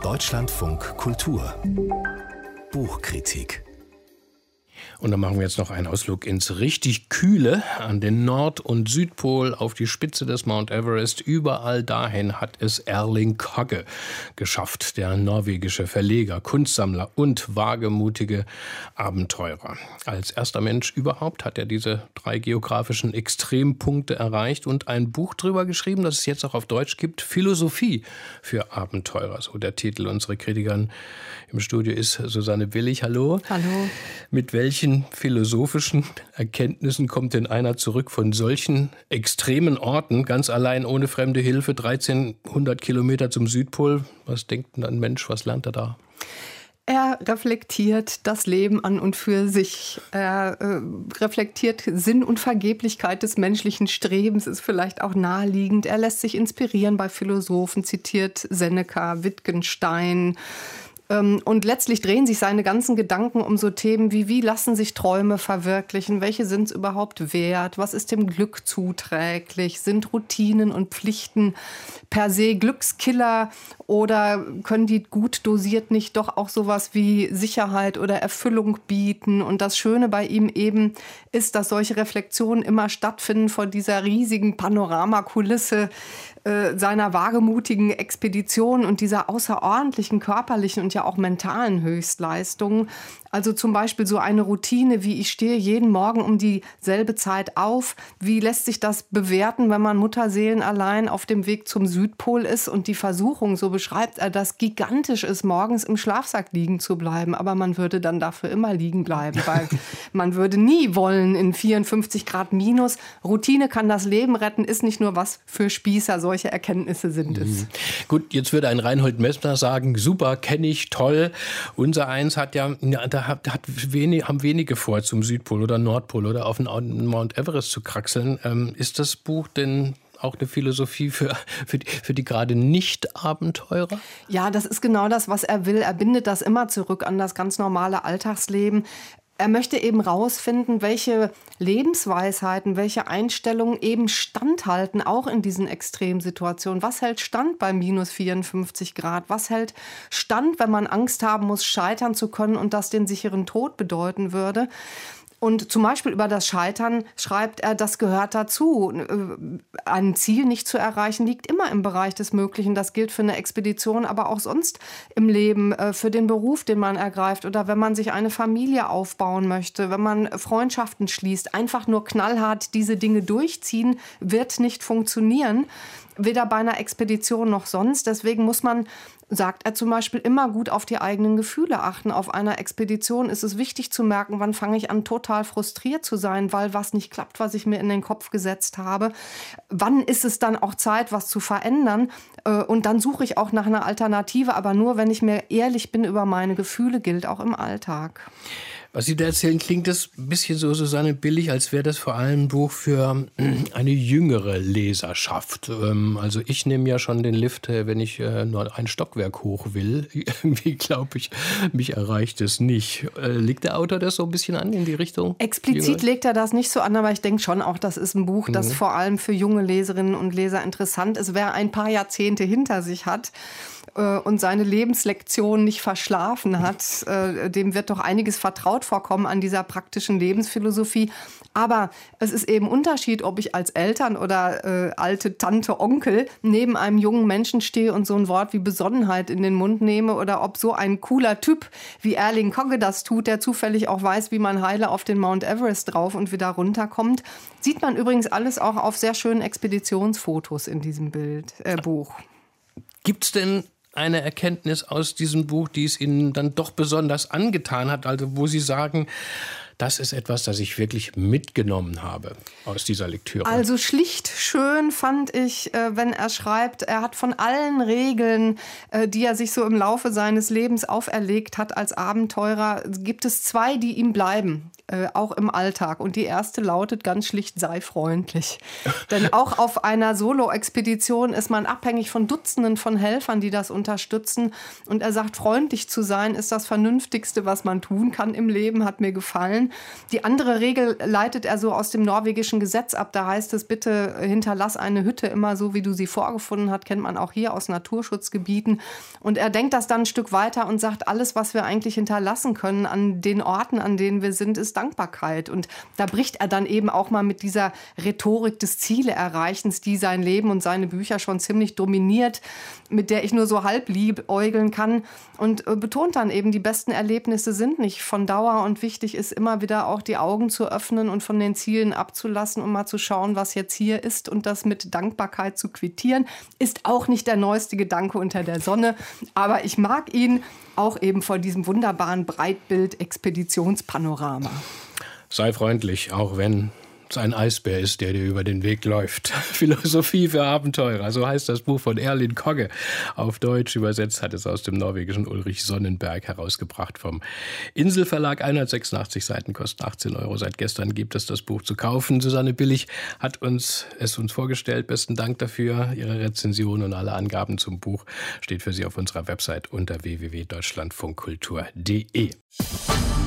Deutschlandfunk Kultur Buchkritik. Und dann machen wir jetzt noch einen Ausflug ins richtig Kühle, an den Nord- und Südpol, auf die Spitze des Mount Everest. Überall dahin hat es Erling Kagge geschafft, der norwegische Verleger, Kunstsammler und wagemutige Abenteurer. Als erster Mensch überhaupt hat er diese 3 geografischen Extrempunkte erreicht und ein Buch drüber geschrieben, das es jetzt auch auf Deutsch gibt, Philosophie für Abenteurer, so der Titel. Unsere Kritikerin im Studio ist Susanne Willig. Hallo. Hallo. Mit welchen philosophischen Erkenntnissen kommt denn einer zurück von solchen extremen Orten, ganz allein, ohne fremde Hilfe, 1300 Kilometer zum Südpol? Was denkt ein Mensch, was lernt er da? Er reflektiert das Leben an und für sich. Er reflektiert Sinn und Vergeblichkeit des menschlichen Strebens, ist vielleicht auch naheliegend. Er lässt sich inspirieren bei Philosophen, zitiert Seneca, Wittgenstein. Und letztlich drehen sich seine ganzen Gedanken um so Themen wie lassen sich Träume verwirklichen, welche sind es überhaupt wert, was ist dem Glück zuträglich, sind Routinen und Pflichten per se Glückskiller oder können die gut dosiert nicht doch auch sowas wie Sicherheit oder Erfüllung bieten? Und das Schöne bei ihm eben ist, dass solche Reflexionen immer stattfinden vor dieser riesigen Panoramakulisse seiner wagemutigen Expedition und dieser außerordentlichen körperlichen und ja auch mentalen Höchstleistungen. Also zum Beispiel so eine Routine wie ich stehe jeden Morgen um dieselbe Zeit auf. Wie lässt sich das bewerten, wenn man mutterseelenallein auf dem Weg zum Südpol ist und die Versuchung, so beschreibt er das, gigantisch ist, morgens im Schlafsack liegen zu bleiben. Aber man würde dann dafür immer liegen bleiben, weil man würde nie wollen in 54 Grad minus. Routine kann das Leben retten, ist nicht nur was für Spießer. Solche Erkenntnisse sind es. Gut, jetzt würde ein Reinhold Messner sagen, super, kenne ich, toll. Unser Eins hat ja, haben wenige vor, zum Südpol oder Nordpol oder auf den Mount Everest zu kraxeln. Ist das Buch denn auch eine Philosophie für die gerade Nicht-Abenteurer? Ja, das ist genau das, was er will. Er bindet das immer zurück an das ganz normale Alltagsleben. Er möchte eben rausfinden, welche Lebensweisheiten, welche Einstellungen eben standhalten, auch in diesen Extremsituationen. Was hält stand bei minus 54 Grad? Was hält stand, wenn man Angst haben muss, scheitern zu können und das den sicheren Tod bedeuten würde? Und zum Beispiel über das Scheitern schreibt er, das gehört dazu. Ein Ziel nicht zu erreichen, liegt immer im Bereich des Möglichen. Das gilt für eine Expedition, aber auch sonst im Leben, für den Beruf, den man ergreift oder wenn man sich eine Familie aufbauen möchte, wenn man Freundschaften schließt. Einfach nur knallhart diese Dinge durchziehen, wird nicht funktionieren. Weder bei einer Expedition noch sonst. Deswegen muss man, sagt er zum Beispiel, immer gut auf die eigenen Gefühle achten. Auf einer Expedition ist es wichtig zu merken, wann fange ich an, total frustriert zu sein, weil was nicht klappt, was ich mir in den Kopf gesetzt habe. Wann ist es dann auch Zeit, was zu verändern? Und dann suche ich auch nach einer Alternative, aber nur, wenn ich mir ehrlich bin über meine Gefühle, gilt auch im Alltag. Was Sie da erzählen, klingt das ein bisschen so, Susanne Willig, als wäre das vor allem ein Buch für eine jüngere Leserschaft. Also ich nehme ja schon den Lift, wenn ich nur ein Stockwerk hoch will. Irgendwie glaube ich, mich erreicht es nicht. Legt der Autor das so ein bisschen an in die Richtung? Explizit legt er das nicht so an, aber ich denke schon auch, das ist ein Buch, das vor allem für junge Leserinnen und Leser interessant ist. Wer ein paar Jahrzehnte hinter sich hat und seine Lebenslektion nicht verschlafen hat, dem wird doch einiges vertraut vorkommen an dieser praktischen Lebensphilosophie. Aber es ist eben Unterschied, ob ich als Eltern oder alte Tante, Onkel neben einem jungen Menschen stehe und so ein Wort wie Besonnenheit in den Mund nehme oder ob so ein cooler Typ wie Erling Kagge das tut, der zufällig auch weiß, wie man heile auf den Mount Everest drauf und wieder runterkommt. Sieht man übrigens alles auch auf sehr schönen Expeditionsfotos in diesem Buch. Gibt's denn eine Erkenntnis aus diesem Buch, die es Ihnen dann doch besonders angetan hat, also wo Sie sagen, das ist etwas, das ich wirklich mitgenommen habe aus dieser Lektüre? Also schlicht schön fand ich, wenn er schreibt, er hat von allen Regeln, die er sich so im Laufe seines Lebens auferlegt hat als Abenteurer, gibt es 2, die ihm bleiben. auch im Alltag. Und die erste lautet ganz schlicht: sei freundlich. Denn auch auf einer Solo-Expedition ist man abhängig von Dutzenden von Helfern, die das unterstützen. Und er sagt, freundlich zu sein ist das Vernünftigste, was man tun kann im Leben, hat mir gefallen. Die andere Regel leitet er so aus dem norwegischen Gesetz ab. Da heißt es, bitte hinterlass eine Hütte immer so, wie du sie vorgefunden hast. Kennt man auch hier aus Naturschutzgebieten. Und er denkt das dann ein Stück weiter und sagt, alles, was wir eigentlich hinterlassen können an den Orten, an denen wir sind, ist Dankbarkeit. Und da bricht er dann eben auch mal mit dieser Rhetorik des Zieleerreichens, die sein Leben und seine Bücher schon ziemlich dominiert, mit der ich nur so halb liebäugeln kann, und betont dann eben, die besten Erlebnisse sind nicht von Dauer und wichtig ist immer wieder auch die Augen zu öffnen und von den Zielen abzulassen und mal zu schauen, was jetzt hier ist, und das mit Dankbarkeit zu quittieren. Ist auch nicht der neueste Gedanke unter der Sonne, aber ich mag ihn auch eben vor diesem wunderbaren Breitbild-Expeditionspanorama. Sei freundlich, auch wenn es ein Eisbär ist, der dir über den Weg läuft. Philosophie für Abenteurer, so heißt das Buch von Erlin Kogge. Auf Deutsch übersetzt hat es aus dem norwegischen Ulrich Sonnenberg herausgebracht vom Inselverlag. 186 Seiten, kosten 18 €. Seit gestern gibt es das Buch zu kaufen. Susanne Billig hat es uns vorgestellt. Besten Dank dafür. Ihre Rezension und alle Angaben zum Buch steht für Sie auf unserer Website unter www.deutschlandfunkkultur.de.